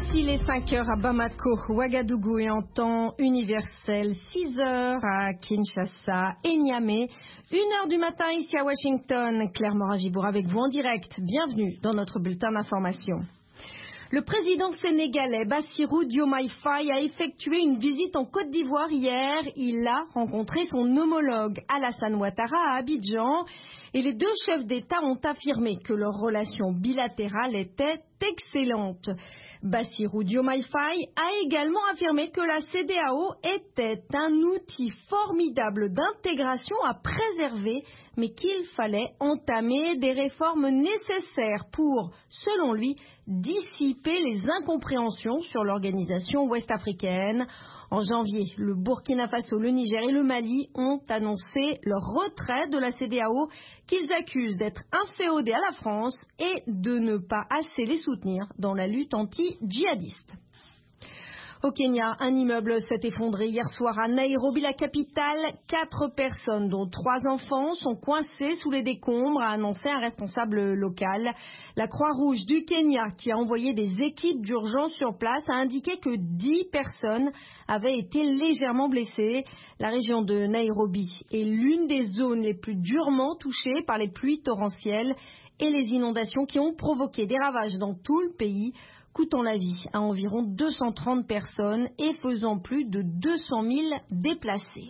Voici les 5 heures à Bamako, Ouagadougou et en temps universel, 6 heures à Kinshasa et Niamey, 1 heure du matin ici à Washington. Claire Morin-Gibour avec vous en direct. Bienvenue dans notre bulletin d'information. Le président sénégalais Bassirou Diomaye Faye a effectué une visite en Côte d'Ivoire hier. Il a rencontré son homologue Alassane Ouattara à Abidjan. Et les deux chefs d'État ont affirmé que leur relation bilatérale était excellente. Bassirou Diomaye Faye a également affirmé que la CEDEAO était un outil formidable d'intégration à préserver, mais qu'il fallait entamer des réformes nécessaires pour, selon lui, dissiper les incompréhensions sur l'organisation ouest-africaine. En janvier, le Burkina Faso, le Niger et le Mali ont annoncé leur retrait de la CEDEAO qu'ils accusent d'être inféodés à la France et de ne pas assez les soutenir dans la lutte anti-djihadiste. Au Kenya, un immeuble s'est effondré hier soir à Nairobi, la capitale. 4 personnes, dont 3 enfants, sont coincées sous les décombres, a annoncé un responsable local. La Croix-Rouge du Kenya, qui a envoyé des équipes d'urgence sur place, a indiqué que 10 personnes avaient été légèrement blessées. La région de Nairobi est l'une des zones les plus durement touchées par les pluies torrentielles et les inondations qui ont provoqué des ravages dans tout le pays, coûtant la vie à environ 230 personnes et faisant plus de 200 000 déplacés.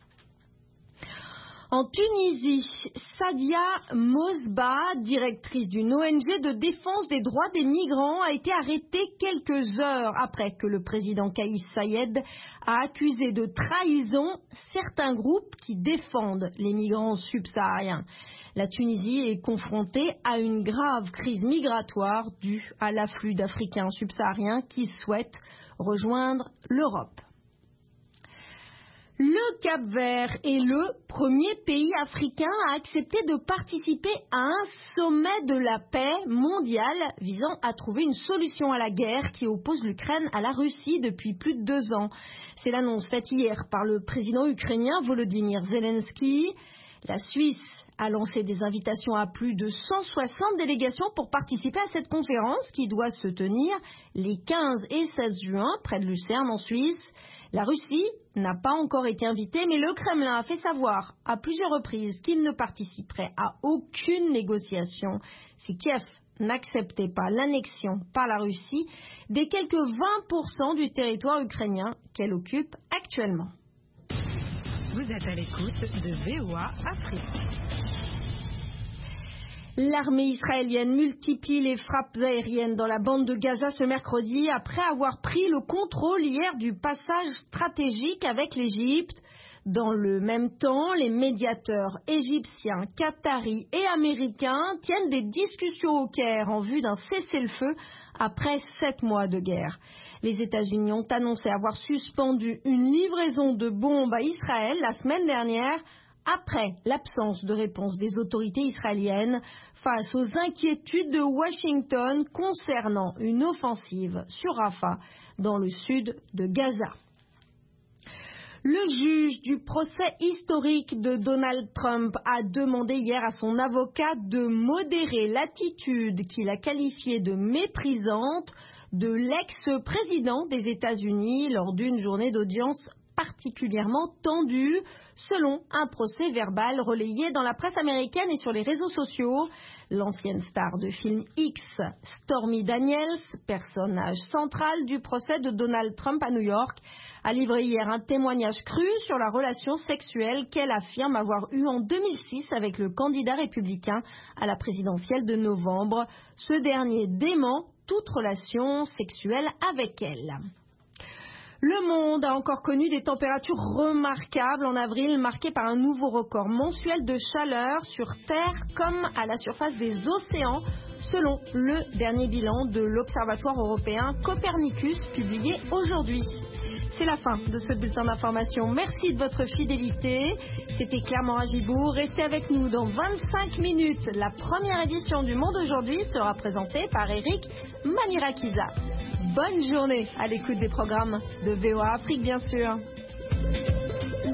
En Tunisie, Sadia Mosba, directrice d'une ONG de défense des droits des migrants, a été arrêtée quelques heures après que le président Kais Saied a accusé de trahison certains groupes qui défendent les migrants subsahariens. La Tunisie est confrontée à une grave crise migratoire due à l'afflux d'Africains subsahariens qui souhaitent rejoindre l'Europe. Le Cap-Vert est le premier pays africain à accepter de participer à un sommet de la paix mondiale visant à trouver une solution à la guerre qui oppose l'Ukraine à la Russie depuis plus de 2 ans. C'est l'annonce faite hier par le président ukrainien Volodymyr Zelensky. La Suisse a lancé des invitations à plus de 160 délégations pour participer à cette conférence qui doit se tenir les 15 et 16 juin près de Lucerne en Suisse. La Russie n'a pas encore été invitée, mais le Kremlin a fait savoir à plusieurs reprises qu'il ne participerait à aucune négociation si Kiev n'acceptait pas l'annexion par la Russie des quelques 20% du territoire ukrainien qu'elle occupe actuellement. Vous êtes à l'écoute de VOA Afrique. L'armée israélienne multiplie les frappes aériennes dans la bande de Gaza ce mercredi après avoir pris le contrôle hier du passage stratégique avec l'Égypte. Dans le même temps, les médiateurs égyptiens, qataris et américains tiennent des discussions au Caire en vue d'un cessez-le-feu après 7 mois de guerre. Les États-Unis ont annoncé avoir suspendu une livraison de bombes à Israël la semaine dernière après l'absence de réponse des autorités israéliennes face aux inquiétudes de Washington concernant une offensive sur Rafah dans le sud de Gaza. Le juge du procès historique de Donald Trump a demandé hier à son avocat de modérer l'attitude qu'il a qualifiée de méprisante de l'ex-président des États-Unis lors d'une journée d'audience particulièrement tendue, selon un procès verbal relayé dans la presse américaine et sur les réseaux sociaux. L'ancienne star de film X, Stormy Daniels, personnage central du procès de Donald Trump à New York, a livré hier un témoignage cru sur la relation sexuelle qu'elle affirme avoir eue en 2006 avec le candidat républicain à la présidentielle de novembre. Ce dernier dément toute relation sexuelle avec elle. Le monde a encore connu des températures remarquables en avril, marquées par un nouveau record mensuel de chaleur sur Terre comme à la surface des océans, selon le dernier bilan de l'Observatoire européen Copernicus, publié aujourd'hui. C'est la fin de ce bulletin d'information. Merci de votre fidélité. C'était Claire Morin-Gibour. Restez avec nous dans 25 minutes. La première édition du Monde aujourd'hui sera présentée par Eric Manirakiza. Bonne journée à l'écoute des programmes de VOA Afrique, bien sûr.